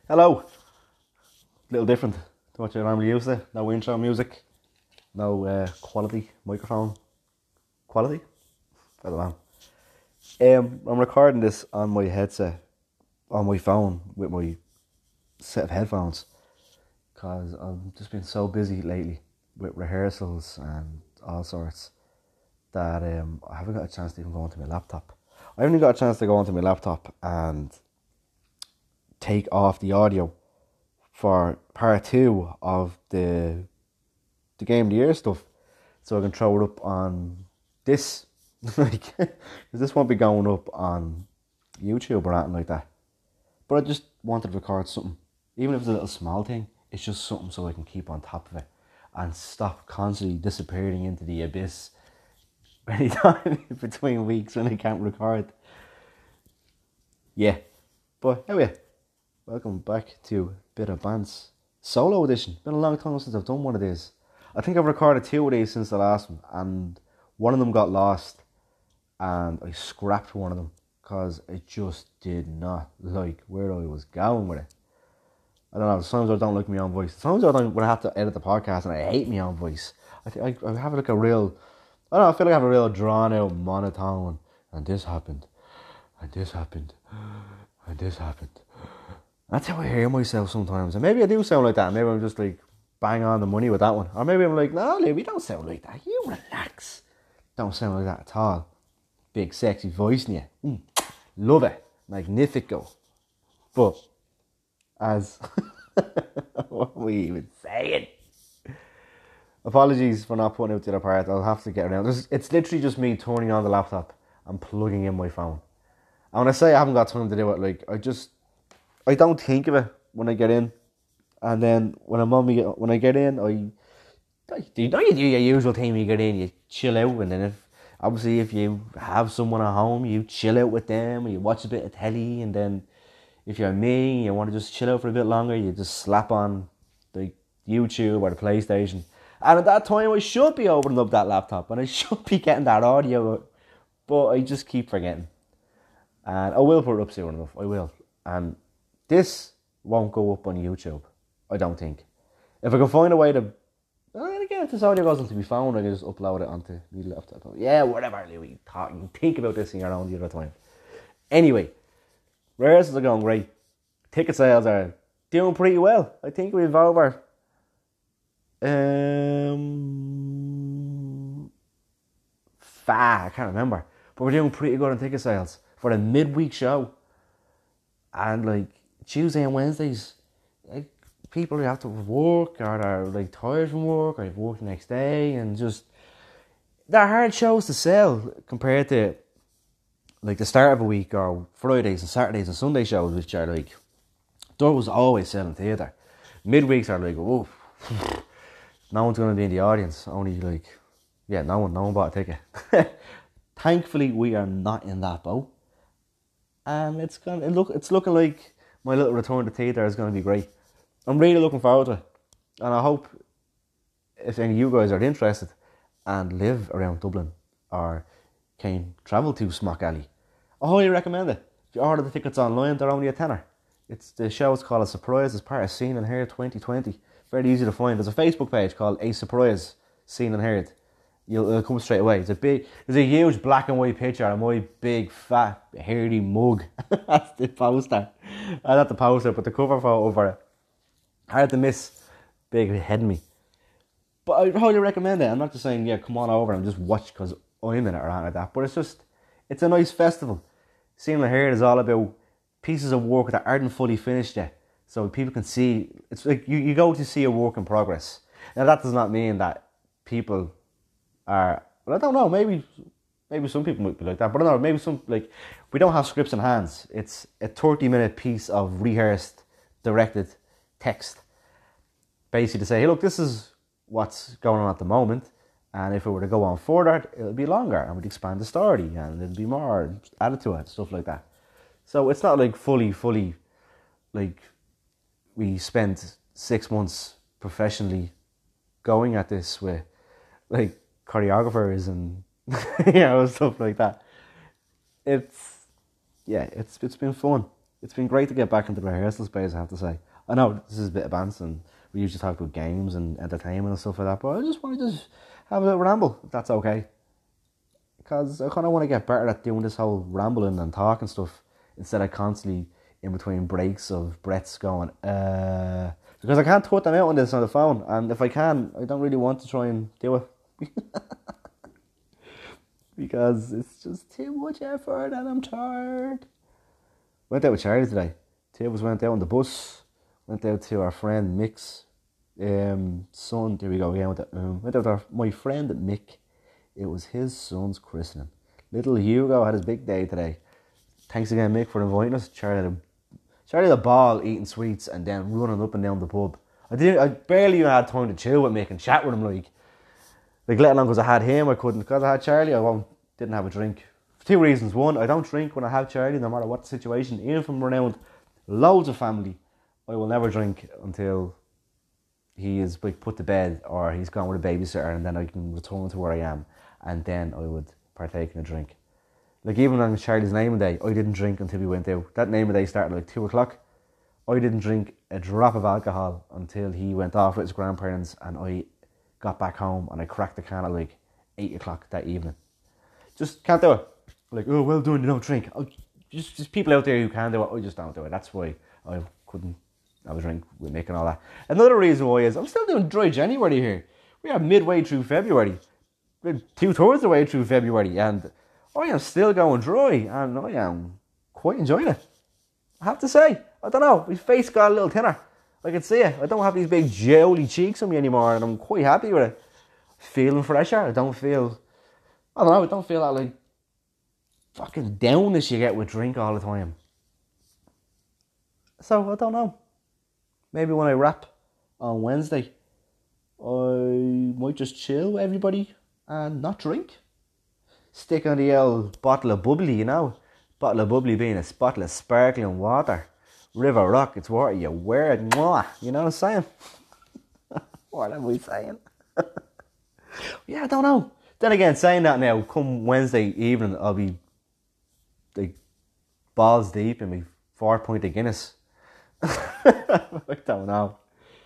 Hello. Little different to what you're normally used to. No intro music. No quality microphone. Quality? I don't know. I'm recording this on my headset, on my phone, with my set of headphones. Because I've just been so busy lately with rehearsals and all sorts that I haven't got a chance to even go onto my laptop. I haven't even got a chance to go onto my laptop and take off the audio for part 2 of the Game of the Year stuff, so I can throw it up on this. Like, this won't be going up on YouTube or anything like that. But I just wanted to record something, even if it's a little small thing. It's just something so I can keep on top of it and stop constantly disappearing into the abyss anytime between weeks when I can't record. Yeah, but anyway, welcome back to Bit of Bands solo edition. Been a long time since I've done one of these. I think I've recorded 2 of these since the last one, and one of them got lost, and I scrapped one of them because it just did not like where I was going with it. I don't know, sometimes I don't like my own voice. Sometimes I don't, when I have to edit the podcast, and I hate my own voice. I have like a real, I don't know, I feel like I have a real drawn out monotone, and this happened, and this happened, and this happened. That's how I hear myself sometimes. And maybe I do sound like that. Maybe I'm just like bang on the money with that one. Or maybe I'm like, no, Lee, we don't sound like that. You relax. Don't sound like that at all. Big sexy voice in you. Love it. Magnifico. But as what are we even saying? Apologies for not putting out the other part. I'll have to get around. It's literally just me turning on the laptop and plugging in my phone. And when I say I haven't got time to do it, like I don't think of it when I get in, and then when I get in, you do your usual thing when you get in. You chill out, and then if you have someone at home, you chill out with them, or you watch a bit of telly, and then if you're me, and you want to just chill out for a bit longer, you just slap on the YouTube or the PlayStation, and at that time I should be opening up that laptop and I should be getting that audio, but I just keep forgetting, and I will put it up soon enough. I will, and this won't go up on YouTube, I don't think. If I can find a way to... again, if this audio goes into my phone, I can just upload it onto my laptop. Yeah, whatever, Louis. You think about this in your own the other time. Anyway, rehearsals are going great. Ticket sales are doing pretty well. I think we've over... I can't remember. But we're doing pretty good on ticket sales for the midweek show. And like Tuesday and Wednesdays, like people who have to work or are like tired from work or have work the next day, and just they're hard shows to sell compared to like the start of a week or Fridays and Saturdays and Sunday shows, which are like there was always selling theatre. Midweeks are like, oh, no one's gonna be in the audience. Only like, yeah, no one bought a ticket. Thankfully, we are not in that boat. And it's looking like my little return to theatre is going to be great. I'm really looking forward to it. And I hope if any of you guys are interested and live around Dublin or can travel to Smock Alley, I highly recommend it. If you order the tickets online, they're only a tenner. The show is called A Surprise. It's part of Seen and Heard 2020. Very easy to find. There's a Facebook page called A Surprise Seen and Heard. It'll come straight away. There's a huge black and white picture of my big fat hairy mug. That's the poster. Not the poster, but the cover photo for it. Hard to miss. Big head in me. But I highly recommend it. I'm not just saying, yeah, come on over and just watch because I'm in it or anything like that. But it's a nice festival. Seeing the Heard is all about pieces of work that aren't fully finished yet, so people can see. It's like you go to see a work in progress. Now that does not mean that people are, well, I don't know, maybe some people might be like that, but I don't know, maybe some, like, we don't have scripts in hands. It's a 30-minute piece of rehearsed, directed text, basically to say, hey, look, this is what's going on at the moment, and if it were to go on further, it'll be longer, and we'd expand the story, and there'd be more added to it, stuff like that. So it's not like fully, like, we spent 6 months professionally going at this with, like, choreographers and stuff like that. It's been fun. It's been great to get back into the rehearsal space, I have to say. I know this is a bit of bands and we usually talk about games and entertainment and stuff like that, but I just want to just have a little ramble, if that's okay. Because I kind of want to get better at doing this whole rambling and talking stuff instead of constantly in between breaks of breaths going, because I can't put them out on this on the phone, and if I can, I don't really want to try and do it. Because it's just too much effort and I'm tired. Went out with Charlie today. Two of us went out on the bus. Went out to our friend Mick's son. There we go again with that. Went out with my friend Mick. It was his son's christening. Little Hugo had his big day today. Thanks again, Mick, for inviting us. Charlie had a ball eating sweets and then running up and down the pub. I barely even had time to chill with Mick and chat with him like let alone because I had him, I couldn't. Because I had Charlie, didn't have a drink. For two reasons. One, I don't drink when I have Charlie, no matter what the situation. Even if I'm around loads of family, I will never drink until he is like put to bed or he's gone with a babysitter, and then I can return to where I am, and then I would partake in a drink. Like even on Charlie's naming day, I didn't drink until we went out. That naming day started like 2 o'clock. I didn't drink a drop of alcohol until he went off with his grandparents, and I got back home and I cracked the can at like 8 o'clock that evening. Just can't do it. Like, oh, well done, you don't drink. Just people out there who can do it, I just don't do it. That's why I couldn't have a drink with Mick and all that. Another reason why is I'm still doing dry January here. We are midway through February. We're 2/3 of the way through February, and I am still going dry, and I am quite enjoying it. I have to say, I don't know, my face got a little thinner. I can see it. I don't have these big jowly cheeks on me anymore, and I'm quite happy with it. Feeling fresher. I don't feel that like fucking downness you get with drink all the time. So, I don't know. Maybe when I rap on Wednesday, I might just chill with everybody and not drink. Stick on the old bottle of bubbly, you know. Bottle of bubbly being a bottle of sparkling water. River Rock, it's water you wear it. Mwah. You know what I'm saying? What am I saying? Yeah, I don't know. Then again, saying that now, come Wednesday evening, I'll be like balls deep in my 4-pint of Guinness. I don't know.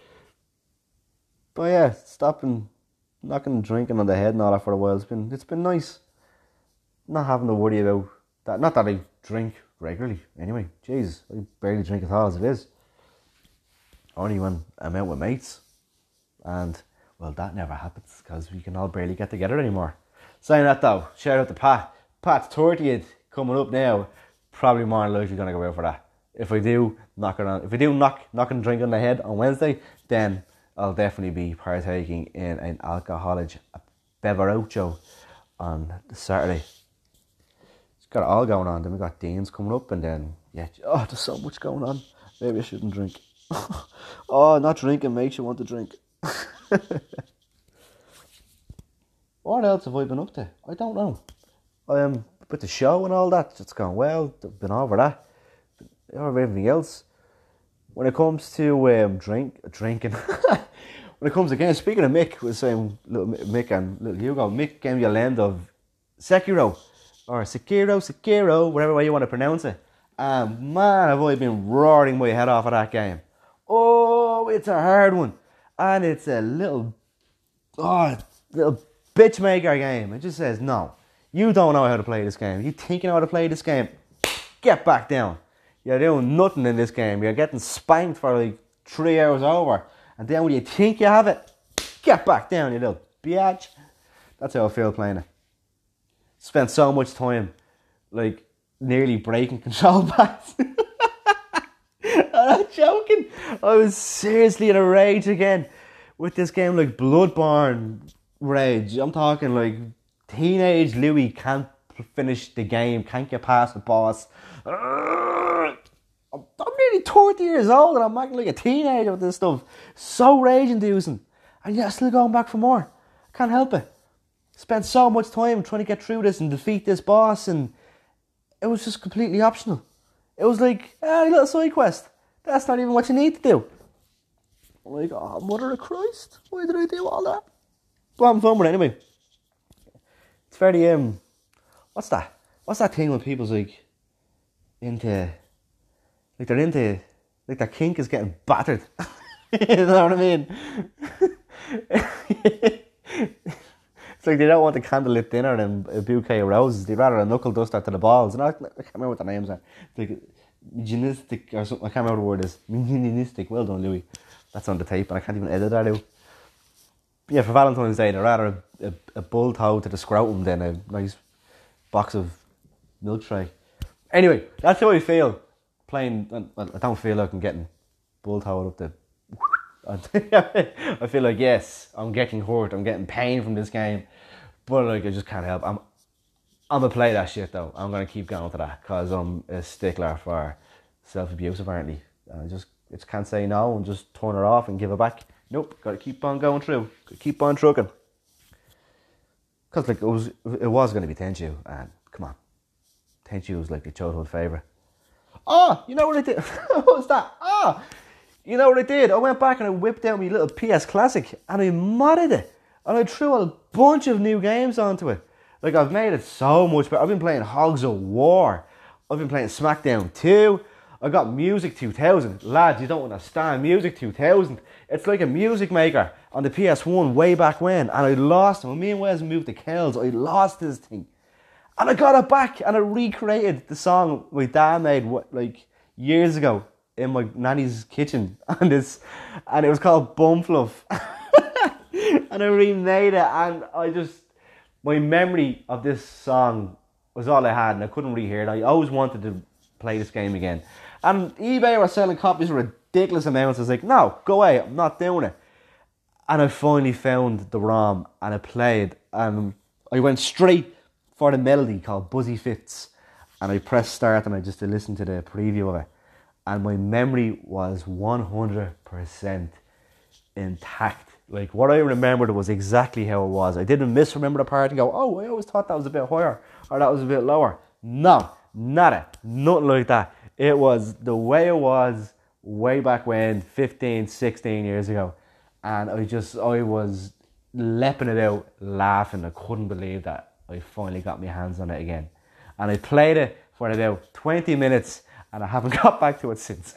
But yeah, stopping knocking drinking on the head and all that for a while. It's been nice not having to worry about that. Not that I drink regularly anyway. Jesus, I barely drink at all as it is. Only when I'm out with mates. And well, that never happens because we can all barely get together anymore. Saying that though, shout out to Pat. Pat's 30th coming up now. Probably more than likely going to go out for that. If I do knock and drink on the head on Wednesday, then I'll definitely be partaking in an alcoholic beverage on Saturday. It's got it all going on. Then we got Dean's coming up, and then there's so much going on. Maybe I shouldn't drink. Not drinking makes you want to drink. What else have I been up to? I don't know. With the show and all that, it's gone well. Been over that. Over everything else. When it comes to drinking, when it comes again, speaking of Mick, was saying little Mick and little Hugo. Mick gave me a land of Sekiro, or Sekiro, whatever way you want to pronounce it. And man, have I been roaring my head off of that game. Oh, it's a hard one, and it's a little bitch maker game. It just says, no, you don't know how to play this game. You think you know how to play this game? Get back down. You're doing nothing in this game. You're getting spanked for like 3 hours over. And then when you think you have it, get back down, you little biatch. That's how I feel playing it. Spent so much time like nearly breaking control pads. I'm not joking. I was seriously in a rage again with this game, like Bloodborne rage. I'm talking like teenage Louis can't finish the game, can't get past the boss. I'm nearly 30 years old and I'm acting like a teenager with this stuff. So rage-inducing. And yet I'm still going back for more. I can't help it. Spent so much time trying to get through this and defeat this boss, and it was just completely optional. It was like, a little side quest. That's not even what you need to do. I'm like, oh, Mother of Christ, why did I do all that? But I'm having fun with it anyway. It's very, what's that thing when people's like into Like they're into, like their kink is getting battered. You know what I mean? It's like they don't want a candlelit dinner and a bouquet of roses. They'd rather a knuckle duster to the balls. And I can't remember what the names are. Like misogynistic or something. I can't remember what the word is. Misogynistic. Well done, Louis. That's on the tape, and I can't even edit that out. But yeah, for Valentine's Day, they'd rather a bull toe to the scrotum than a nice box of milk tray. Anyway, that's how I feel playing. Well, I don't feel like I'm getting bull toed up the. I feel like, yes, I'm getting hurt. I'm getting pain from this game, but like I just can't help. I'm gonna play that shit though. I'm gonna keep going to that because I'm a stickler for self-abuse apparently. I just can't say no and just turn it off and give it back. Nope, gotta keep on going through. Gotta keep on trucking. Cause like it was gonna be Tenchu, and come on, Tenchu was like the childhood favourite. Oh, you know what I did? What was that? Oh, you know what I did? I went back and I whipped out my little PS Classic and I modded it. And I threw a bunch of new games onto it. Like, I've made it so much better. I've been playing Hogs of War. I've been playing SmackDown 2. I got Music 2000. Lads, you don't understand. Music 2000. It's like a music maker on the PS1 way back when. And I lost it. When me and Wes moved to Kells, I lost this thing. And I got it back and I recreated the song my dad made like years ago in my nanny's kitchen and it was called Bumfluff. And I remade it, and my memory of this song was all I had, and I couldn't rehear it. I always wanted to play this game again. And eBay were selling copies for ridiculous amounts. I was like, no, go away, I'm not doing it. And I finally found the ROM and I played, and I went straight for the melody called Buzzy Fits, and I pressed start and I just listened to the preview of it, and my memory was 100% intact. Like, what I remembered was exactly how it was. I didn't misremember the part and go, oh, I always thought that was a bit higher or that was a bit lower. No, nothing like that. It was the way it was way back when, 15, 16 years ago, and I was lepping it out, laughing. I couldn't believe that I finally got my hands on it again. And I played it for about 20 minutes and I haven't got back to it since.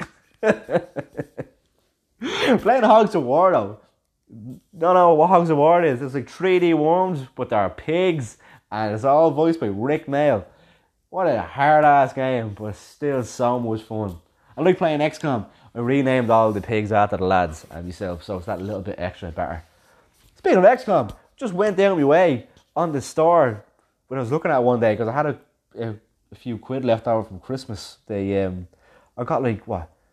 Playing Hogs of War though. Don't know what Hogs of War is. It's like 3D worms, but they're pigs, and it's all voiced by Rick Mail. What a hard ass game, but still so much fun. I like playing XCOM. I renamed all the pigs after the lads and myself, so it's that little bit extra better. Speaking of XCOM, just went down my way on the store when I was looking at it one day because I had a few quid left over from Christmas. I got like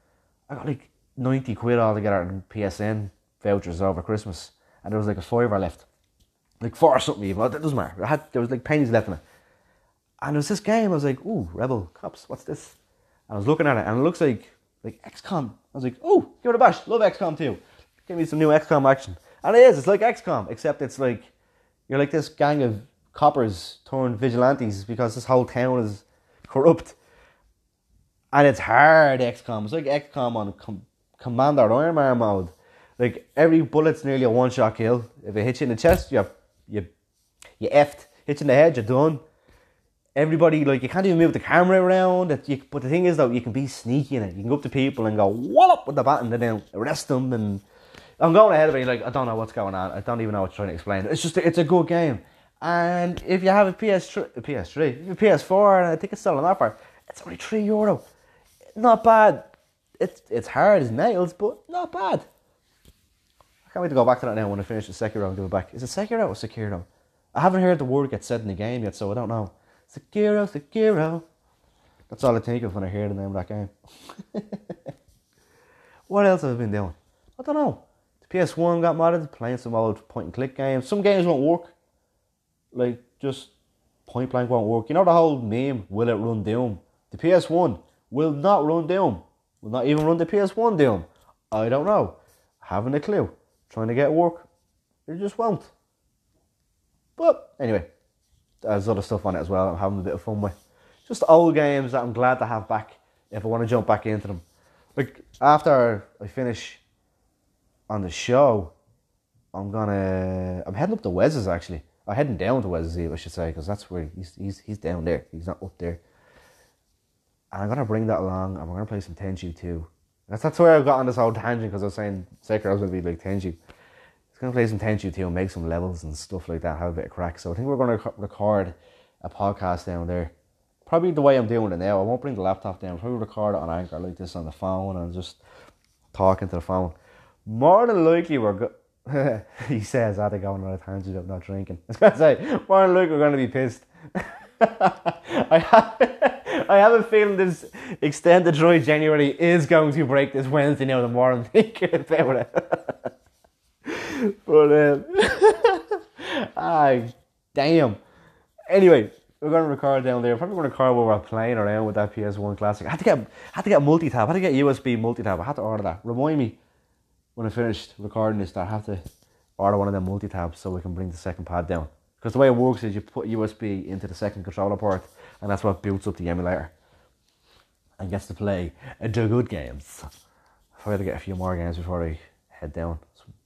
90 quid altogether in PSN vouchers over Christmas, and there was like a $5 left, like 4 or something even. It doesn't matter. There was like pennies left in it, and there was this game. I was like, "Ooh, Rebel Cops, what's this?" And I was looking at it, and it looks like XCOM. I was like, "Oh, give it a bash. Love XCOM too. Give me some new XCOM action." And it is. It's like XCOM, except it's like you're like this gang of coppers turned vigilantes because this whole town is corrupt, and it's hard XCOM. It's like XCOM on Commander Iron Man mode. Like, every bullet's nearly a one-shot kill. If it hits you in the chest, you effed. Hits you in the head, you're done. Everybody, like, you can't even move the camera around. But the thing is, though, you can be sneaky in it. You can go up to people and go, wallop with the baton, and then arrest them. And I'm going ahead of it, like, I don't know what's going on. I don't even know what you're trying to explain. It's a good game. And if you have a PS3, a PS4, and I think it's still on offer, it's only €3. Not bad. It's hard as nails, but not bad. I can't wait to go back to that now when I finish the Sekiro and give it back. Is it Sekiro or Sekiro? I haven't heard the word get said in the game yet, so I don't know. Sekiro. That's all I think of when I hear the name of that game. What else have I been doing? I don't know. The PS1 got modded, playing some old point and click games. Some games won't work. Like, just point blank won't work. You know the whole meme, will it run Doom? The PS1 will not run Doom. Will not even run the PS1 Doom. I don't know. Haven't a clue. Trying to get work, it just won't. But anyway, there's other stuff on it as well I'm having a bit of fun with. Just old games that I'm glad to have back if I want to jump back into them. Like, after I finish on the show, I'm heading up to Wes's actually. I'm heading down to Wes's Eve, I should say, because that's where he's down there. He's not up there. And I'm going to bring that along, and we're going to play some Tenchu too. That's why I got on this whole tangent, because I was saying Sekiro was going to be like Tenchu. It's going to play some Tenchu too and make some levels and stuff like that, have a bit of crack. So I think we're going to record a podcast down there. Probably the way I'm doing it now. I won't bring the laptop down. I'll probably record it on Anchor like this on the phone and just talking to the phone. More than likely we're he says, I had to go on a tangent of not drinking. I was going to say, more than likely we're going to be pissed. I have a feeling this extended dry January is going to break this Wednesday now the more I'm thinking about it. But damn. Anyway, we're going to record down there. Probably going to record where we're playing around with that PS1 Classic. I had to get multi-tab. I had to get USB multi-tab. I had to order that. Remind me when I finished recording this that I have to order one of them multi-tabs so we can bring the second pad down. Because the way it works is you put USB into the second controller port, and that's what boots up the emulator and gets to play the good games. I had to get a few more games before I head down.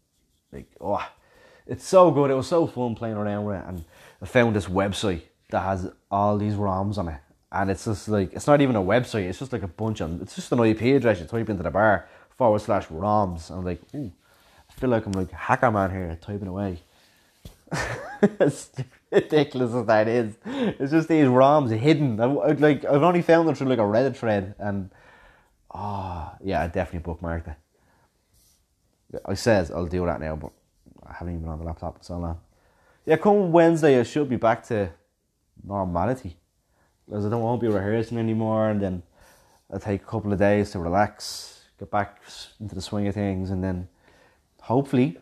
It's so good. It was so fun playing around with it, and I found this website that has all these ROMs on it, and it's just like, it's not even a website, it's just like it's just an IP address you type into the bar /ROMs. I'm like, ooh, I feel like I'm like Hacker Man here typing away. As ridiculous as that is, it's just these ROMs hidden. I've only found them through like a Reddit thread, and I definitely bookmarked it. I says I'll do that now, but I haven't even been on the laptop in so long. Yeah, come Wednesday I should be back to normality, because I won't be rehearsing anymore, and then I'll take a couple of days to relax, get back into the swing of things, and then hopefully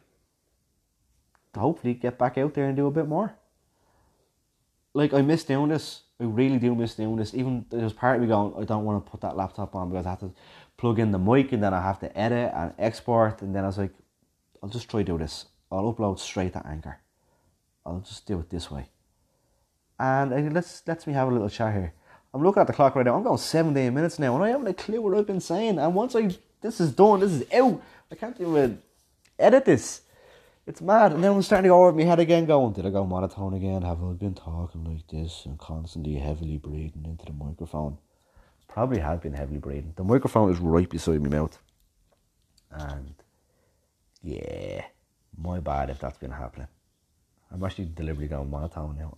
get back out there and do a bit more. Like, I miss doing this. I really do miss doing this. Even there's part of me going, I don't want to put that laptop on because I have to plug in the mic and then I have to edit and export, and then I was like, I'll just try to do this. I'll upload straight to Anchor. I'll just do it this way. And let's me have a little chat here. I'm looking at the clock right now. I'm going 17 minutes now, and I haven't a clue what I've been saying. And once this is done, this is out, I can't even edit this. It's mad. And then I'm starting to go over my head again, going, did I go monotone again? Have I been talking like this and constantly heavily breathing into the microphone? Probably have been heavily breathing. The microphone is right beside my mouth. And yeah, my bad if that's been happening. I'm actually deliberately going monotone now.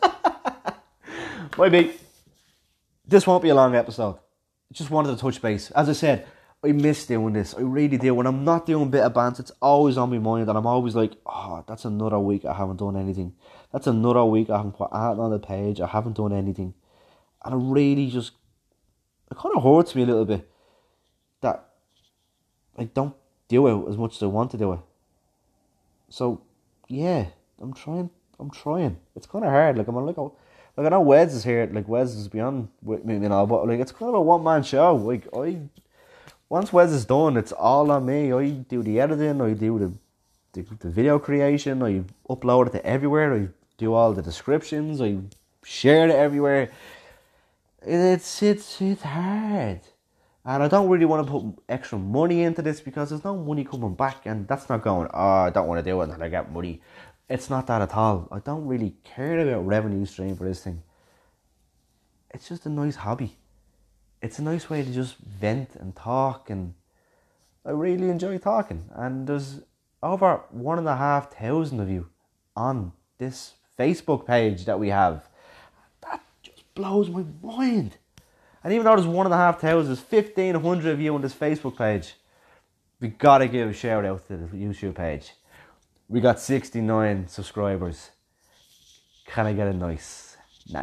Maybe this won't be a long episode. Just wanted to touch base. As I said, I miss doing this. I really do. When I'm not doing Bit of Bants, it's always on my mind, and I'm always like, that's another week I haven't done anything. That's another week I haven't put art on the page. I haven't done anything. And it kind of hurts me a little bit that I don't do it as much as I want to do it. So, yeah, I'm trying. It's kind of hard. Like, I know Wes is here. Like, Wes is beyond with me, but like, it's kind of a one-man show. Like, once Wes is done, it's all on me. I do the editing, I do the video creation, I upload it to everywhere, I do all the descriptions, I share it everywhere. It's hard. And I don't really want to put extra money into this because there's no money coming back, and that's not going, I don't want to do it until I get money. It's not that at all. I don't really care about revenue stream for this thing. It's just a nice hobby. It's a nice way to just vent and talk, and I really enjoy talking. And there's over 1,500 of you on this Facebook page that we have. That just blows my mind. And even though there's 1,500, there's 1,500 of you on this Facebook page. We gotta give a shout out to the YouTube page. We got 69 subscribers. Can I get a nice?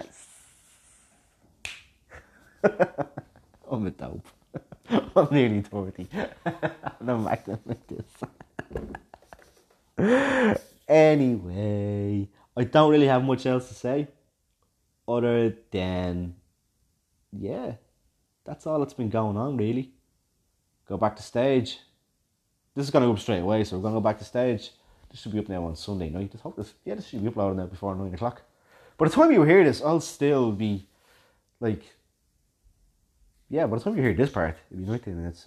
I'm a dope. I'm nearly 30. And I'm acting like this. Anyway, I don't really have much else to say other than, yeah, that's all that's been going on, really. Go back to stage. This is going to go up straight away, so we're going to go back to stage. This should be up now on Sunday night. This should be uploaded now before 9 o'clock. By the time you hear this, I'll still be like, yeah, by the time you hear this part, it'll be 19 minutes.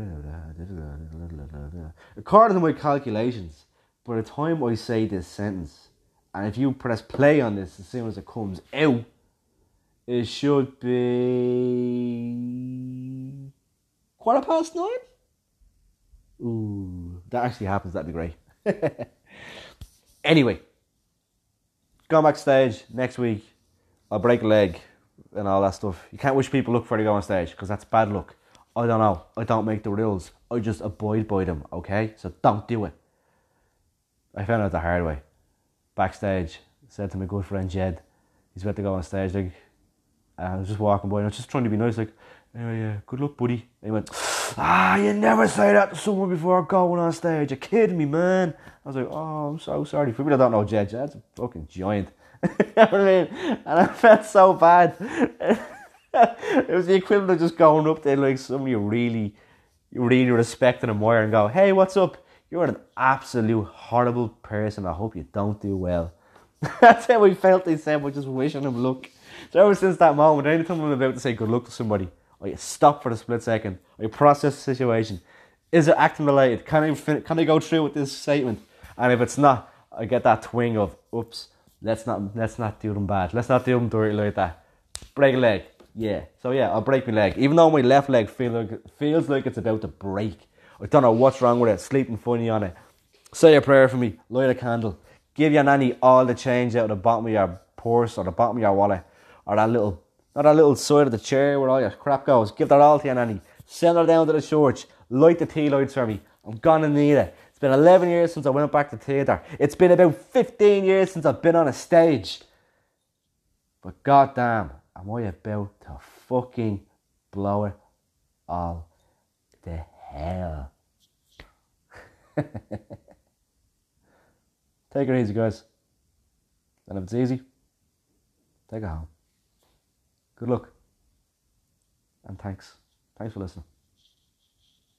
According to my calculations, by the time I say this sentence, and if you press play on this as soon as it comes out, It should be 9:15. Ooh, that actually happens. That'd be great. Anyway, going backstage next week. I'll break a leg and all that stuff. You can't wish people luck before they go on stage because that's bad luck. I don't know. I don't make the rules. I just abide by them, okay? So don't do it. I found out the hard way. Backstage, said to my good friend Jed, he's about to go on stage, like, and I was just walking by and I was just trying to be nice, like, anyway, yeah, good luck, buddy. And he went, you never say that to someone before going on stage. You're kidding me, man. I was like, oh, I'm so sorry. For people that don't know Jed, Jed's a fucking giant. You know what I mean? And I felt so bad. It was the equivalent of just going up there like somebody you really respect and admire and go, hey, what's up? You're an absolute horrible person. I hope you don't do well. That's how we felt, they said, we're just wishing him luck. So ever since that moment, anytime I'm about to say good luck to somebody, I stop for a split second. I process the situation. Is it acting related? Can I go through with this statement? And if it's not, I get that twinge of, oops, let's not do them bad. Let's not do them dirty like that. Break a leg. Yeah. So yeah, I'll break my leg. Even though my left leg feels like it's about to break. I don't know what's wrong with it. Sleeping funny on it. Say a prayer for me. Light a candle. Give your nanny all the change out of the bottom of your purse or the bottom of your wallet. Or that little side of the chair where all your crap goes. Give that all to your nanny. Send her down to the church. Light the tea lights for me. I'm gonna need it. It's been 11 years since I went back to theatre. It's been about 15 years since I've been on a stage. But goddamn, am I about to fucking blow it all to hell. Take it easy, guys. And if it's easy, take it home. Good luck. And thanks. Thanks for listening.